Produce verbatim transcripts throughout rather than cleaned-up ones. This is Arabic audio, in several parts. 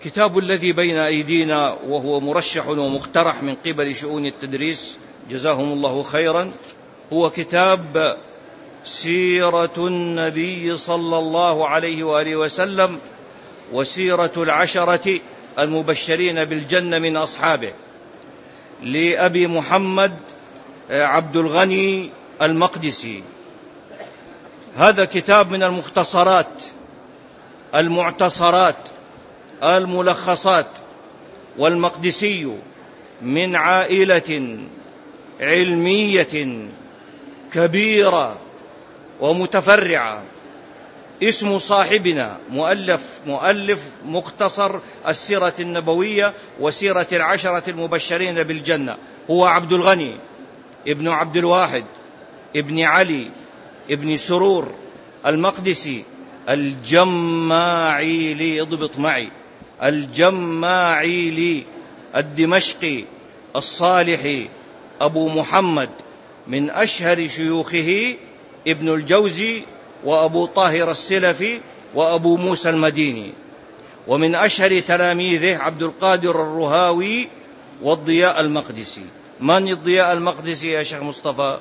كتاب الذي بين أيدينا وهو مرشح ومقترح من قبل شؤون التدريس جزاهم الله خيرا، هو كتاب سيرة النبي صلى الله عليه وآله وسلم وسيرة العشرة المبشرين بالجنة من أصحابه، لأبي محمد عبد الغني المقدسي. هذا كتاب من المختصرات المعتصرات الملخصات، والمقدسي من عائلة علمية كبيرة ومتفرعة. اسم صاحبنا مؤلف مؤلف مختصر السيرة النبوية وسيرة العشرة المبشرين بالجنة هو عبد الغني ابن عبد الواحد ابن علي ابن سرور المقدسي الجماعيلي، اضبط معي، الجماعيلي الدمشقي الصالحي أبو محمد، من أشهر شيوخه ابن الجوزي وأبو طاهر السلفي وأبو موسى المديني، ومن أشهر تلاميذه عبد القادر الرهاوي والضياء المقدسي. من الضياء المقدسي يا شيخ مصطفى؟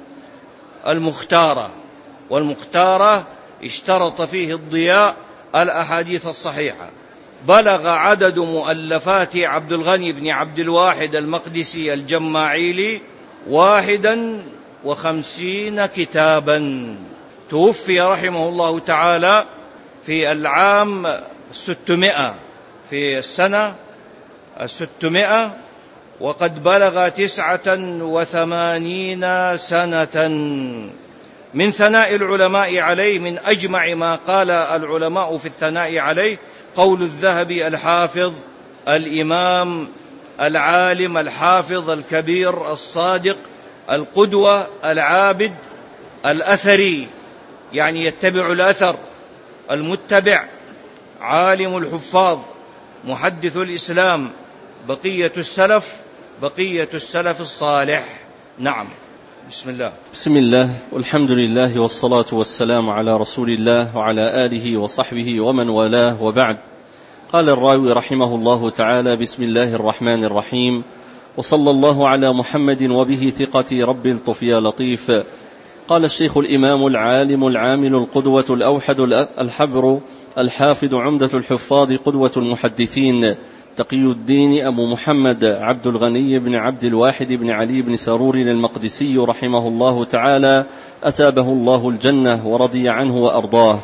المختارة، والمختارة اشترط فيه الضياء الأحاديث الصحيحة. بلغ عدد مؤلفات عبد الغني بن عبد الواحد المقدسي الجماعيلي واحدا وخمسين كتابا. توفي رحمه الله تعالى في العام ستمائة، في السنة الستمائة، وقد بلغ تسعة وثمانين سنة. من ثناء العلماء عليه، من أجمع ما قال العلماء في الثناء عليه، قول الذهبي الحافظ الإمام العالم الحافظ الكبير الصادق القدوة العابد الأثري، يعني يتبع الأثر، المتبع، عالم الحفاظ، محدث الإسلام، بقية السلف بقية السلف الصالح. نعم. بسم الله. بسم الله والحمد لله والصلاة والسلام على رسول الله وعلى آله وصحبه ومن والاه، وبعد. قال الراوي رحمه الله تعالى: بسم الله الرحمن الرحيم، وصلى الله على محمد وبه ثقة رب الطف يا لطيف. قال الشيخ الإمام العالم العامل القدوة الأوحد الحبر الحافظ عمدة الحفاظ قدوة المحدثين تقي الدين أبو محمد عبد الغني بن عبد الواحد بن علي بن سرور المقدسي رحمه الله تعالى، أتابه الله الجنة ورضي عنه وأرضاه.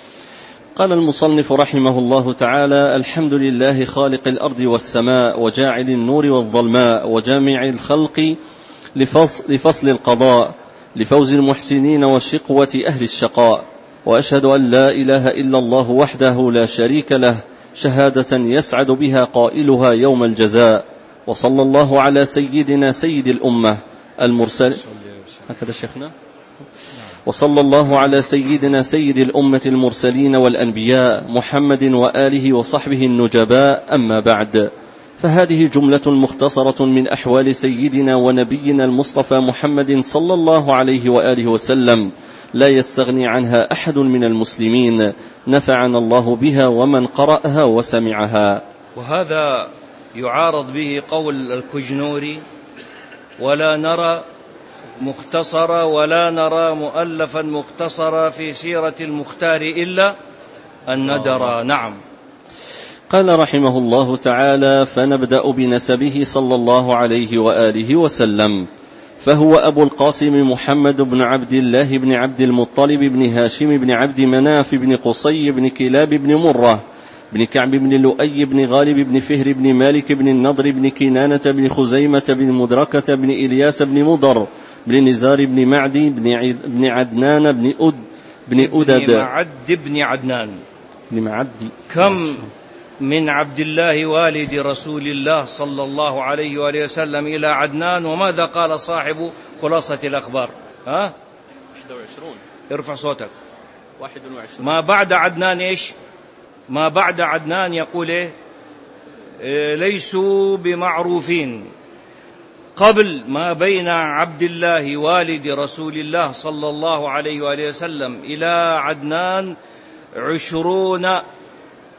قال المصنف رحمه الله تعالى: الحمد لله خالق الأرض والسماء وجاعل النور والظلماء وجامع الخلق لفصل, لفصل القضاء لفوز المحسنين وشقوة أهل الشقاء، وأشهد أن لا إله إلا الله وحده لا شريك له شهادة يسعد بها قائلها يوم الجزاء. وصلى الله على سيدنا سيد الأمة المرسل هكذا شيخنا وصلى الله على سيدنا سيد الأمة المرسلين والأنبياء محمد وآله وصحبه النجباء. أما بعد، فهذه جملة مختصرة من أحوال سيدنا ونبينا المصطفى محمد صلى الله عليه وآله وسلم، لا يستغني عنها أحد من المسلمين، نفعنا الله بها ومن قرأها وسمعها. وهذا يعارض به قول الكجنوري: ولا نرى مختصرا ولا نرى مؤلفا مختصرا في سيرة المختار إلا الندرى. نعم. قال رحمه الله تعالى: فنبدأ بنسبه صلى الله عليه وآله وسلم، فهو أبو القاسم محمد بن عبد الله بن عبد المطلب بن هاشم بن عبد مناف بن قصي بن كلاب بن مرة بن كعب بن لؤي بن غالب بن فهر بن مالك بن النضر بن كنانة بن خزيمة بن مدركة بن إلياس بن مضر بن نزار بن معدي بن عدنان بن أد بن أدد بن معد بن عدنان بن معد. كم من عبد الله والد رسول الله صلى الله عليه وآله وسلم إلى عدنان، وماذا قال صاحب خلاصة الأخبار؟ ها؟ واحد وعشرون. ارفع صوتك. واحد وعشرون. ما بعد عدنان إيش؟ ما بعد عدنان يقول إيه؟ إيه ليسوا بمعروفين. قبل ما بين عبد الله والد رسول الله صلى الله عليه وآله وسلم إلى عدنان عشرون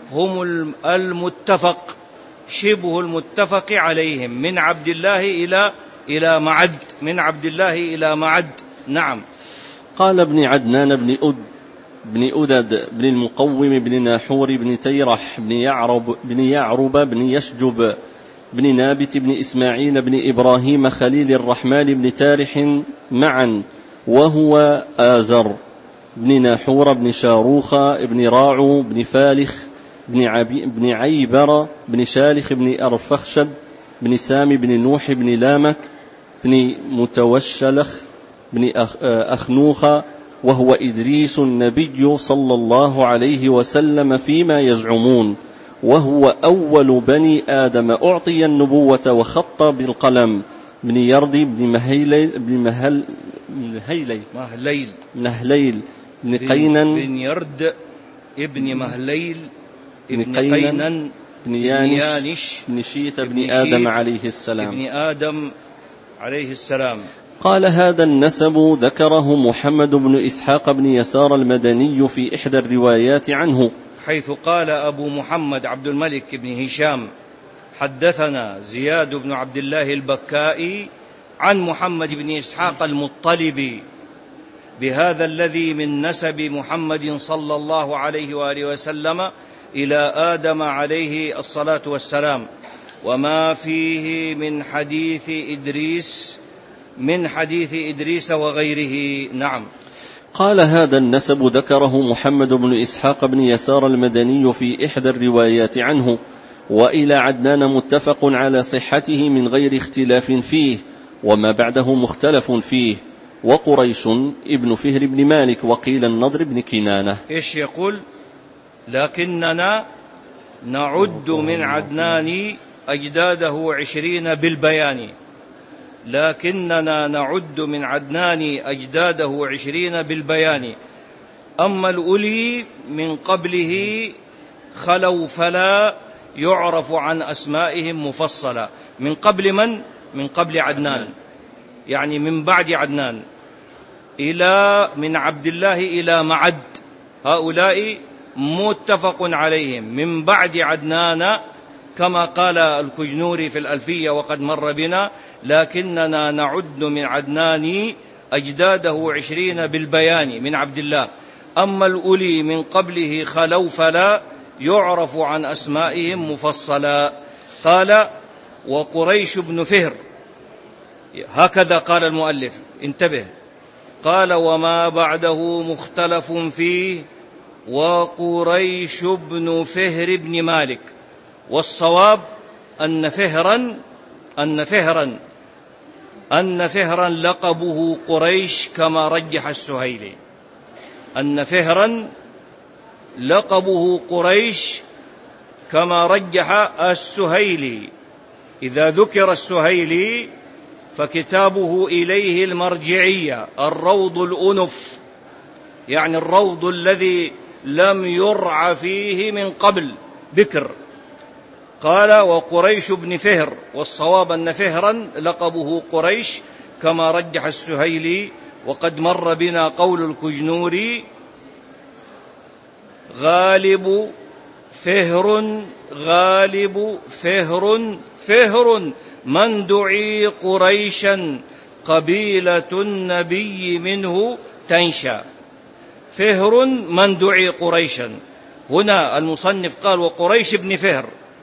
هم المتفق شبه المتفق عليهم من عبد الله إلى إلى معد من عبد الله إلى معد. نعم. قال ابن عدنان بن أد بن أدد بن المقوم بن ناحور بن تيرح بن يعرب بن يعرب بن يشجب بن نابت بن إسماعيل بن إبراهيم خليل الرحمن بن تارح معا، وهو آزر بن ناحور بن شاروخ بن راعو بن فالخ بن, بن عيبر بن شالخ بن أرفخشد بن سام بن نوح بن لامك بن متوشلخ بن أخنوخ، وهو إدريس النبي صلى الله عليه وسلم فيما يزعمون، وهو أول بني آدم أعطي النبوة وخط بالقلم، بن يردي بن مهيليل بن مهل مهيليل مهليل مهليل بن قينن بن يرد ابن مهليل ابن قينن بن يانش بن شيث بن آدم عليه السلام ابن آدم عليه السلام. قال هذا النسب ذكره محمد بن إسحاق بن يسار المدني في إحدى الروايات عنه، حيث قال أبو محمد عبد الملك بن هشام حدثنا زياد بن عبد الله البكائي عن محمد بن إسحاق المطلبي بهذا الذي من نسب محمد صلى الله عليه وآله وسلم إلى آدم عليه الصلاة والسلام، وما فيه من حديث إدريس من حديث إدريس وغيره. نعم. قال هذا النسب ذكره محمد بن إسحاق بن يسار المدني في إحدى الروايات عنه، وإلى عدنان متفق على صحته من غير اختلاف فيه، وما بعده مختلف فيه، وقريش ابن فهر بن مالك، وقيل النضر بن كنانة. إيش يقول؟ لكننا نعد من عدنان أجداده عشرين بالبيان لكننا نعد من عدنان أجداده عشرين بالبيان أما الأولي من قبله خلوا فلا يعرف عن أسمائهم مفصلا. من قبل من؟ من قبل عدنان، يعني من بعد عدنان، إلى من عبد الله إلى معد، هؤلاء متفق عليهم. من بعد عدنان كما قال الكجنوري في الألفية وقد مر بنا، لكننا نعد من عدنان أجداده عشرين بالبيان من عبد الله. أما الأولي من قبله خلوا فلا يعرف عن أسمائهم مفصلا. قال وقريش بن فهر، هكذا قال المؤلف، انتبه، قال وما بعده مختلف فيه، وقريش بن فهر بن مالك، والصواب أن فهرا أن فهرا أن فهرا لقبه قريش كما رجح السهيلي، أن فهرا لقبه قريش كما رجح السهيلي. إذا ذكر السهيلي فكتابه إليه المرجعية الروض الأنف، يعني الروض الذي لم يرع فيه من قبل بكر. قال وقريش بن فهر، والصواب أن فهرا لقبه قريش كما رجح السهيلي، وقد مر بنا قول الكجنوري غالب فهر غالب فهر فهر من دعي قريشا قبيلة النبي منه تنشا. فهر من دعي قريشا، هنا المصنف قال وقريش بن فهر،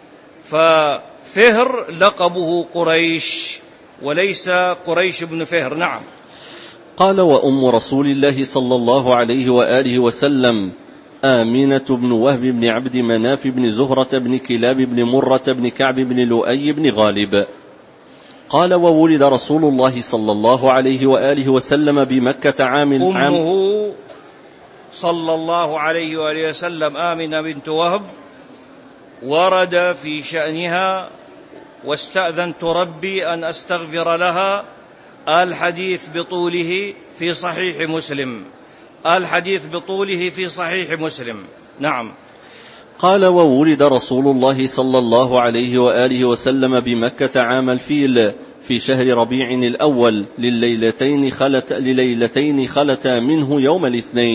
ففهر لقبه قريش وليس قريش بن فهر. نعم. قال وأم رسول الله صلى الله عليه وآله وسلم آمنة بن وهب بن عبد مناف بن زهرة بن كلاب بن مرة بن كعب بن لؤي بن غالب. قال وولد رسول الله صلى الله عليه وآله وسلم بمكة عام أمه صلى الله عليه وآله وسلم آمنة بنت وهب، ورد في شأنها واستأذنت ربي أن أستغفر لها، الحديث بطوله في صحيح مسلم الحديث بطوله في صحيح مسلم. نعم. قال وولد رسول الله صلى الله عليه وآله وسلم بمكة عام الفيل في شهر ربيع الأول لليلتين خلت لليلتين خلتا منه يوم الاثنين،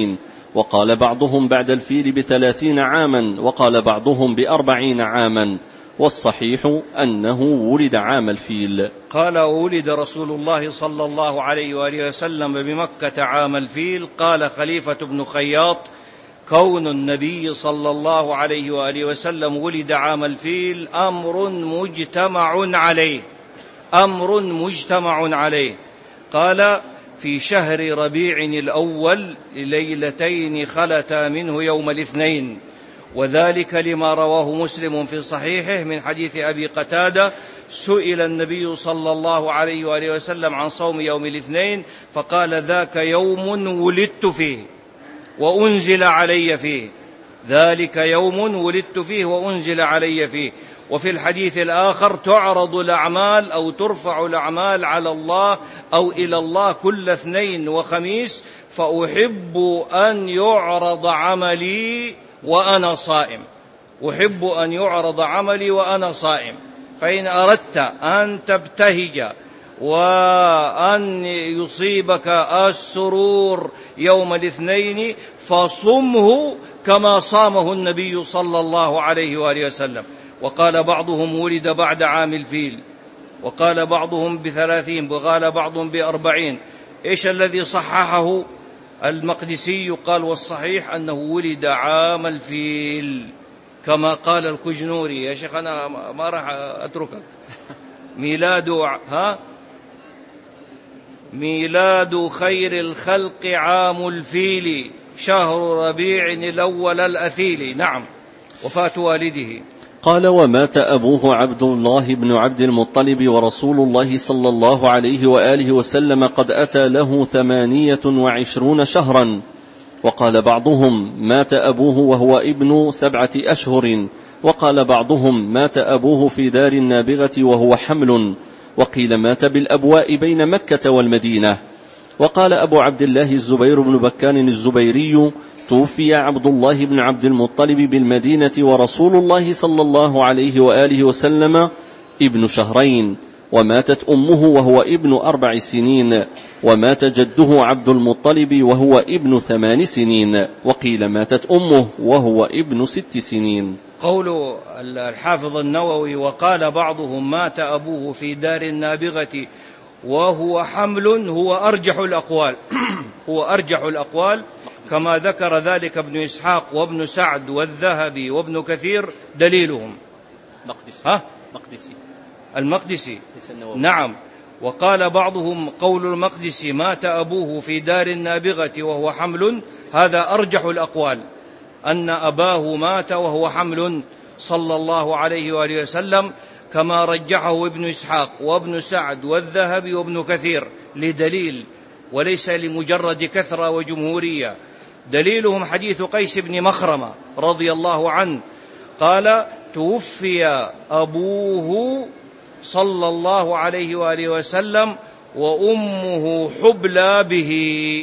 وقال بعضهم بعد الفيل بثلاثين عاما، وقال بعضهم بأربعين عاما، والصحيح أنه ولد عام الفيل. قال ولد رسول الله صلى الله عليه وآله وسلم بمكة عام الفيل. قال خليفة بن خياط: كون النبي صلى الله عليه وآله وسلم ولد عام الفيل أمر مجتمع عليه، أمر مجتمع عليه. قال: في شهر ربيع الأول ليلتين خلتا منه يوم الاثنين، وذلك لما رواه مسلم في صحيحه من حديث أبي قتادة: سئل النبي صلى الله عليه وآله وسلم عن صوم يوم الاثنين فقال: ذاك يوم ولدت فيه وأنزل علي فيه، ذلك يوم ولدت فيه وأنزل علي فيه. وفي الحديث الآخر: تعرض الأعمال أو ترفع الأعمال على الله أو إلى الله كل اثنين وخميس، فأحب أن يعرض عملي وأنا صائم، أحب أن يعرض عملي وأنا صائم. فإن أردت أن تبتهج وأن يصيبك السرور يوم الاثنين فصمه كما صامه النبي صلى الله عليه وآله وسلم. وقال بعضهم ولد بعد عام الفيل، وقال بعضهم بثلاثين، وقال بعضهم بأربعين. إيش الذي صححه؟ المقدسي قال: والصحيح أنه ولد عام الفيل كما قال الكجنوري. يا شيخ أنا ما راح أتركك. ميلاد ها ميلاد خير الخلق عام الفيل، شهر ربيع الأول الأثيل. نعم. وفاة والده. قال: ومات أبوه عبد الله بن عبد المطلب، ورسول الله صلى الله عليه وآله وسلم قد أتى له ثمانية وعشرون شهرا. وقال بعضهم: مات أبوه وهو ابن سبعة أشهر، وقال بعضهم: مات أبوه في دار النابغة وهو حمل، وقيل مات بالأبواء بين مكة والمدينة. وقال أبو عبد الله الزبير بن بكان الزبيري: توفي عبد الله بن عبد المطلب بالمدينة ورسول الله صلى الله عليه وآله وسلم ابن شهرين، وماتت أمه وهو ابن أربع سنين، ومات جده عبد المطلب وهو ابن ثمان سنين، وقيل ماتت أمه وهو ابن ست سنين. قول الحافظ النووي: وقال بعضهم مات أبوه في دار النابغة وهو حمل، هو أرجح الأقوال هو أرجح الأقوال كما ذكر ذلك ابن إسحاق وابن سعد والذهبي وابن كثير. دليلهم مقدسي. ها؟ مقدسي المقدسي. نعم. وقال بعضهم قول المقدسي: مات أبوه في دار النابغة وهو حمل، هذا أرجح الأقوال، أن أباه مات وهو حمل صلى الله عليه وآله وسلم، كما رجحه ابن إسحاق وابن سعد والذهبي وابن كثير، لدليل وليس لمجرد كثرة وجمهورية. دليلهم حديث قيس بن مخرمة رضي الله عنه قال: توفي أبوه صلى الله عليه وآله وسلم وأمه حبلى به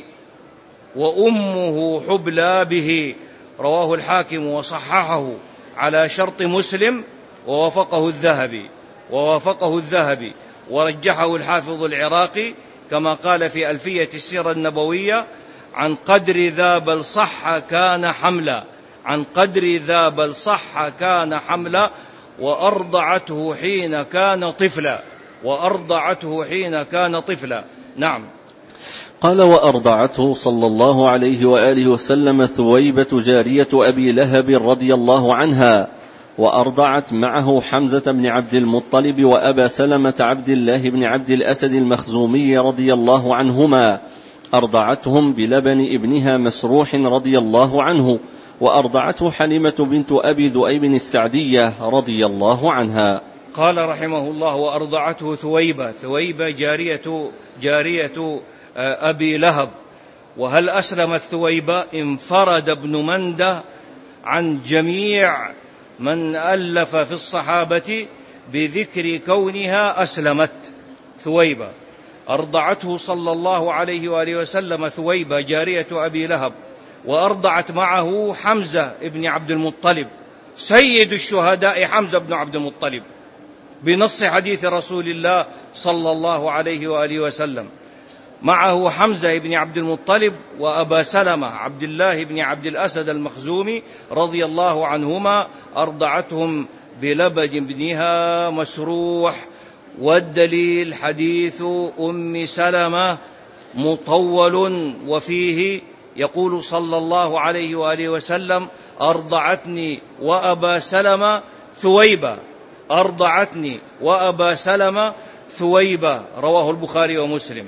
وأمه حبلى به رواه الحاكم وصححه على شرط مسلم، ووافقه الذهبي ووافقه الذهبي ورجحه الحافظ العراقي، كما قال في ألفية السيرة النبوية: عن قدر ذا بل صح كان حملا، عن قدر ذا بل صح كان حملا، وأرضعته حين كان طفلا، وأرضعته حين كان طفلا. نعم. قال: وأرضعته صلى الله عليه وآله وسلم ثويبة جارية أبي لهب رضي الله عنها، وأرضعت معه حمزة بن عبد المطلب وأبا سلمة عبد الله بن عبد الأسد المخزومي رضي الله عنهما، أرضعتهم بلبن ابنها مسروح رضي الله عنه، وأرضعته حليمة بنت أبي ذؤيب السعدية رضي الله عنها. قال رحمه الله: وأرضعته ثويبة، ثويبة جارية, جارية أبي لهب. وهل أسلمت ثويبة؟ انفرد ابن مندة عن جميع من ألف في الصحابة بذكر كونها أسلمت ثويبة. أرضعته صلى الله عليه وآله وسلم ثويبة جارية أبي لهب، وأرضعت معه حمزة ابن عبد المطلب سيد الشهداء، حمزة بن عبد المطلب، بنص حديث رسول الله صلى الله عليه وآله وسلم. معه حمزة بن عبد المطلب وأبا سلمة عبد الله بن عبد الأسد المخزومي رضي الله عنهما، أرضعتهم بلبن ابنها مسروح. والدليل حديث أم سلمة مطول، وفيه يقول صلى الله عليه وآله وسلم: أرضعتني وأبا سلمة ثويبة، أرضعتني وأبا سلمة ثويبة، رواه البخاري ومسلم.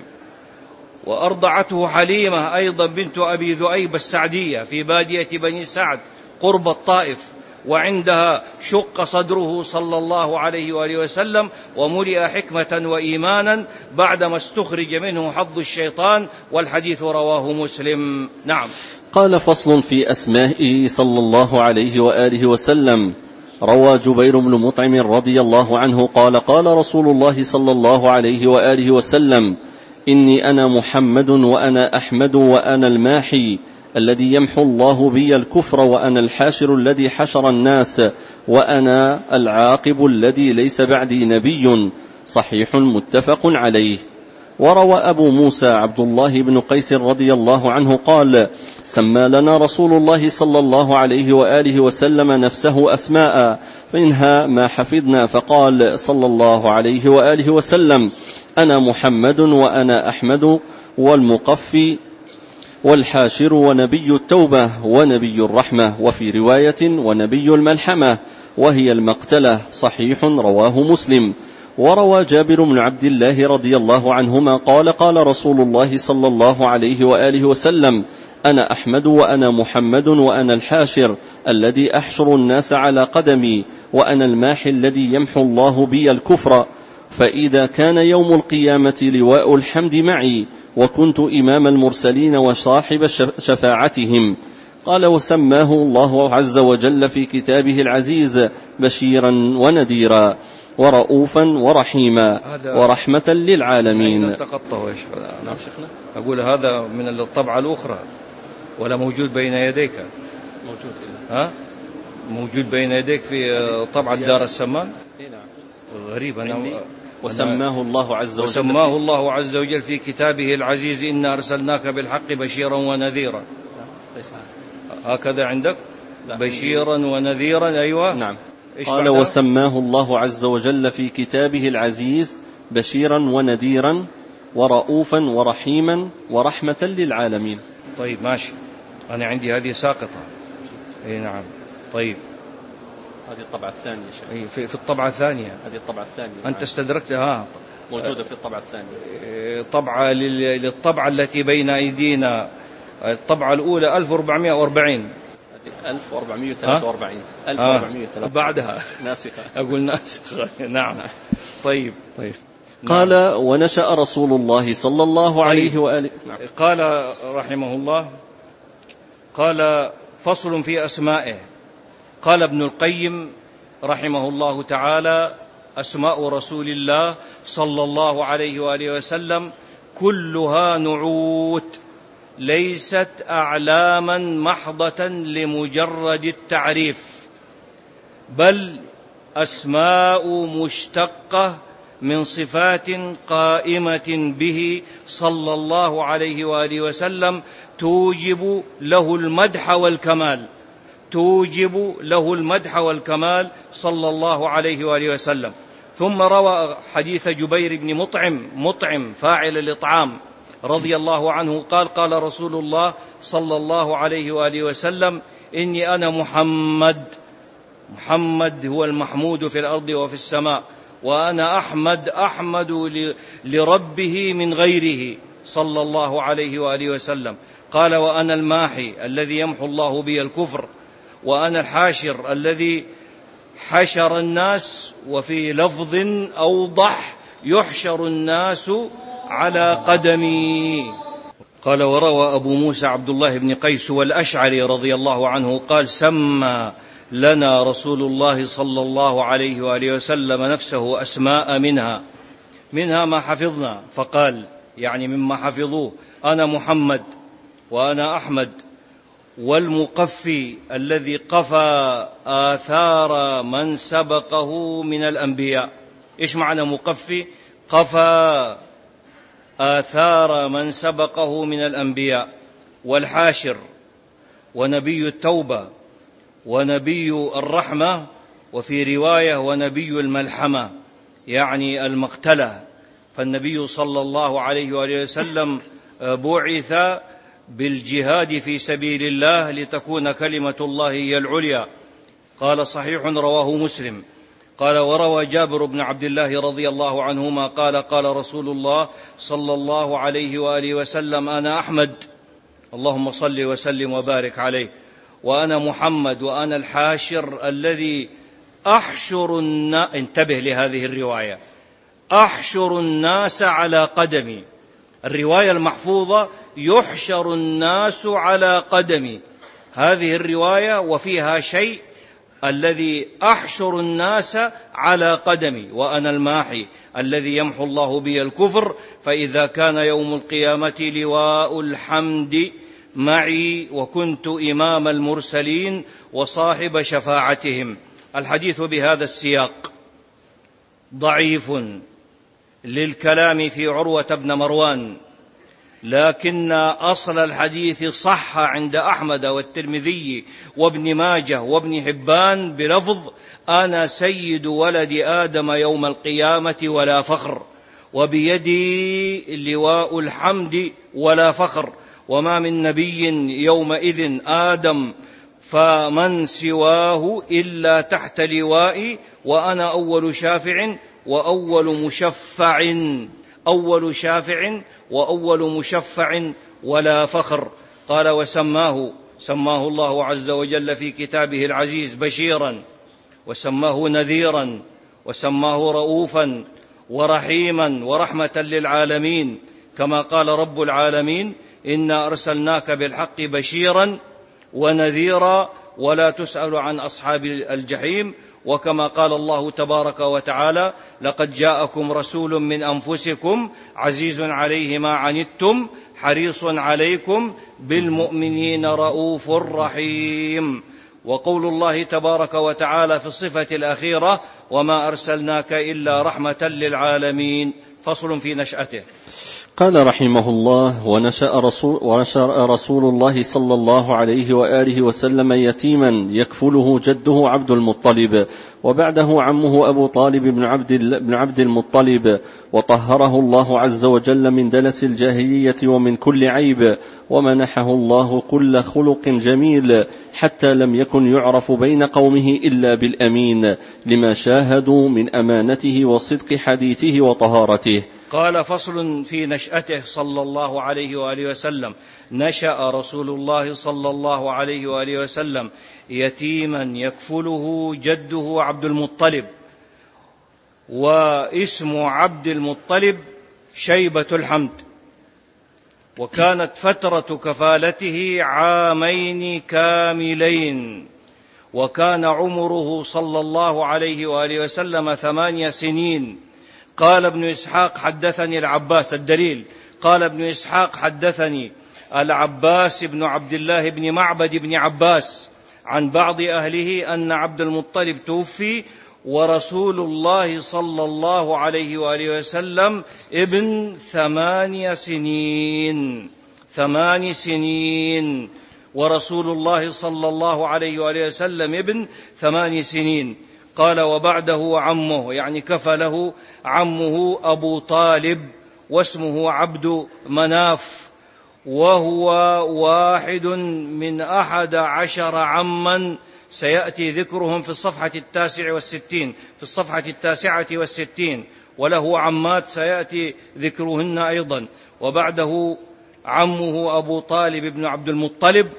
وأرضعته حليمة أيضا بنت أبي ذؤيب السعدية في بادية بني سعد قرب الطائف، وعندها شق صدره صلى الله عليه وآله وسلم وملئ حكمة وإيمانا بعدما استخرج منه حظ الشيطان، والحديث رواه مسلم. نعم. قال: فصل في أسمائه صلى الله عليه وآله وسلم. روى جبير بن مطعم رضي الله عنه قال: قال رسول الله صلى الله عليه وآله وسلم: إني أنا محمد وأنا أحمد وأنا الماحي الذي يمحو الله بي الكفر، وأنا الحاشر الذي حشر الناس، وأنا العاقب الذي ليس بعدي نبي. صحيح متفق عليه. وروى أبو موسى عبد الله بن قيس رضي الله عنه قال: سمى لنا رسول الله صلى الله عليه وآله وسلم نفسه أسماء فإنها ما حفظنا، فقال صلى الله عليه وآله وسلم: أنا محمد وأنا أحمد والمقفي والحاشر ونبي التوبة ونبي الرحمة، وفي رواية ونبي الملحمة وهي المقتلة. صحيح رواه مسلم. وروى جابر بن عبد الله رضي الله عنهما قال: قال رسول الله صلى الله عليه وآله وسلم: أنا أحمد وأنا محمد وأنا الحاشر الذي أحشر الناس على قدمي، وأنا الماحي الذي يمحو الله بي الكفر، فإذا كان يوم القيامة لواء الحمد معي، وكنت إمام المرسلين وصاحب شفاعتهم. قال: وسماه الله عز وجل في كتابه العزيز بشيرا ونذيرا ورؤوفا ورحيما ورحمة للعالمين. تقطه يا شيخ. نعم شيخنا. أقول هذا من الطبعة الأخرى ولا موجود بين يديك؟ موجود. ها؟ موجود بين يديك في طبعة دار السمان؟ غريب. أنا وسماه الله عز وجل وسماه الله عز وجل في كتابه العزيز: إنا أرسلناك بالحق بشيرا ونذيرا. هكذا عندك؟ بشيرا ونذيرا. أيوة. نعم. قال: وسماه الله عز وجل في كتابه العزيز بشيرا ونذيرا ورؤوفا ورحيما ورحمة للعالمين. طيب ماشي، أنا عندي هذه ساقطة. أي نعم. طيب هذه الطبعة الثانية شيخ. في, في الطبعة الثانية. هذه الطبعة الثانية أنت استدركتها؟ موجودة في الطبعة الثانية. طبعة للطبعة التي بين أيدينا. الطبعة الأولى ألف وأربعمائة وأربعين. ألف وأربعمائة وثلاثة وأربعين. ألف وأربعمائة وثلاثة وأربعين. بعدها ناسخة. أقول ناسخة. نعم. طيب. طيب. قال: ونشأ رسول الله صلى الله عليه طيب. وآله. نعم. قال رحمه الله: قال: فصل في أسمائه. قال ابن القيم رحمه الله تعالى: أسماء رسول الله صلى الله عليه وآله وسلم كلها نعوت، ليست أعلاما محضة لمجرد التعريف، بل أسماء مشتقة من صفات قائمة به صلى الله عليه وآله وسلم توجب له المدح والكمال، توجب له المدح والكمال صلى الله عليه وآله وسلم. ثم روى حديث جبير بن مطعم مطعم فاعل الإطعام رضي الله عنه قال: قال رسول الله صلى الله عليه وآله وسلم: إني أنا محمد، محمد هو المحمود في الأرض وفي السماء، وأنا أحمد، أحمد لربه من غيره صلى الله عليه وآله وسلم. قال: وأنا الماحي الذي يمحو الله بي الكفر، وأنا الحاشر الذي حشر الناس، وفي لفظ أوضح: يحشر الناس على قدمي. قال: وروى أبو موسى عبد الله بن قيس والأشعري رضي الله عنه قال: سمى لنا رسول الله صلى الله عليه وآله وسلم نفسه أسماء منها منها ما حفظنا، فقال يعني مما حفظوه: أنا محمد وأنا أحمد والمقفي الذي قفى آثار من سبقه من الأنبياء. إيش معنى مقفي؟ قفى آثار من سبقه من الأنبياء، والحاشر ونبي التوبة ونبي الرحمة، وفي رواية ونبي الملحمة يعني المقتلة. فالنبي صلى الله عليه وآله وسلم بعث بالجهاد في سبيل الله لتكون كلمة الله هي العليا. قال صحيح رواه مسلم قال وروى جابر بن عبد الله رضي الله عنهما قال قال رسول الله صلى الله عليه وآله وسلم أنا أحمد اللهم صل وسلم وبارك عليه، وأنا محمد، وأنا الحاشر الذي أحشر الناس، انتبه لهذه الرواية، أحشر الناس على قدمي. الرواية المحفوظة يحشر الناس على قدمي، هذه الرواية وفيها شيء الذي أحشر الناس على قدمي، وأنا الماحي الذي يمحو الله بي الكفر، فإذا كان يوم القيامة لواء الحمد معي، وكنت إمام المرسلين وصاحب شفاعتهم. الحديث بهذا السياق ضعيف للكلام في عروة بن مروان، لكن أصل الحديث صح عند أحمد والترمذي وابن ماجه وابن حبان بلفظ أنا سيد ولد آدم يوم القيامة ولا فخر، وبيدي لواء الحمد ولا فخر، وما من نبي يومئذ آدم فمن سواه إلا تحت لوائي، وأنا أول شافع وأول مشفع، أول شافع وأول مشفع ولا فخر. قال وسماه سماه الله عز وجل في كتابه العزيز بشيرا، وسماه نذيرا، وسماه رؤوفا ورحيما ورحمة للعالمين، كما قال رب العالمين إنا أرسلناك بالحق بشيرا ونذيرا ولا تسأل عن أصحاب الجحيم، وكما قال الله تبارك وتعالى لقد جاءكم رسول من أنفسكم عزيز عليه ما عنتم حريص عليكم بالمؤمنين رؤوف رحيم. وقول الله تبارك وتعالى في الصفة الأخيرة وما أرسلناك إلا رحمة للعالمين. فصل في نشأته. قال رحمه الله ونشأ رسول, ونشأ رسول الله صلى الله عليه وآله وسلم يتيما يكفله جده عبد المطلب، وبعده عمه أبو طالب بن عبد, بن عبد المطلب، وطهره الله عز وجل من دنس الجاهلية ومن كل عيب، ومنحه الله كل خلق جميل، حتى لم يكن يعرف بين قومه إلا بالأمين، لما شاهدوا من أمانته وصدق حديثه وطهارته. قال فصل في نشأته صلى الله عليه وآله وسلم. نشأ رسول الله صلى الله عليه وآله وسلم يتيما يكفله جده عبد المطلب، واسم عبد المطلب شيبة الحمد، وكانت فترة كفالته عامين كاملين، وكان عمره صلى الله عليه وآله وسلم ثمانية سنين. قال ابن إسحاق حدثني العباس، الدليل قال ابن إسحاق حدثني العباس بن عبد الله بن معبد بن عباس عن بعض أهله أن عبد المطلب توفي ورسول الله صلى الله عليه وآله وسلم ابن ثمانية سنين ثمان سنين ورسول الله صلى الله عليه وآله وسلم ابن ثمان سنين. قال وبعده عمه، يعني كفله عمه أبو طالب، واسمه عبد مناف، وهو واحد من أحد عشر عما سيأتي ذكرهم في الصفحة التاسعة والستين في الصفحة التاسعة والستين وله عمات سيأتي ذكرهن أيضا. وبعده عمه أبو طالب بن عبد المطلب.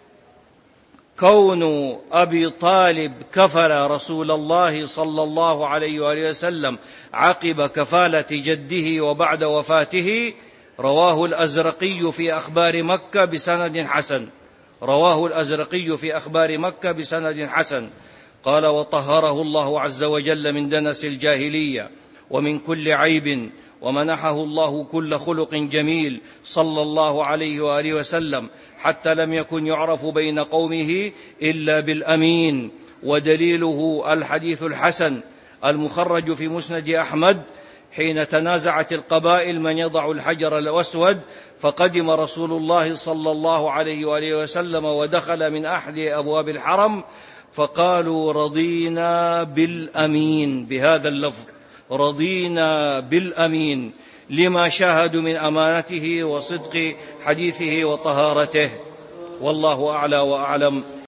كون أبي طالب كفل رسول الله صلى الله عليه وآله وسلم عقب كفالة جده وبعد وفاته رواه الأزرقي في أخبار مكة بسند حسن رواه الأزرقي في أخبار مكة بسند حسن. قال وطهره الله عز وجل من دنس الجاهلية ومن كل عيب، ومنحه الله كل خلق جميل صلى الله عليه وآله وسلم، حتى لم يكن يعرف بين قومه إلا بالأمين. ودليله الحديث الحسن المخرج في مسند أحمد حين تنازعت القبائل من يضع الحجر الأسود، فقدم رسول الله صلى الله عليه وآله وسلم ودخل من أحد أبواب الحرم، فقالوا رضينا بالأمين، بهذا اللفظ رضينا بالأمين، لما شاهدوا من أمانته وصدق حديثه وطهارته. والله أعلى وأعلم.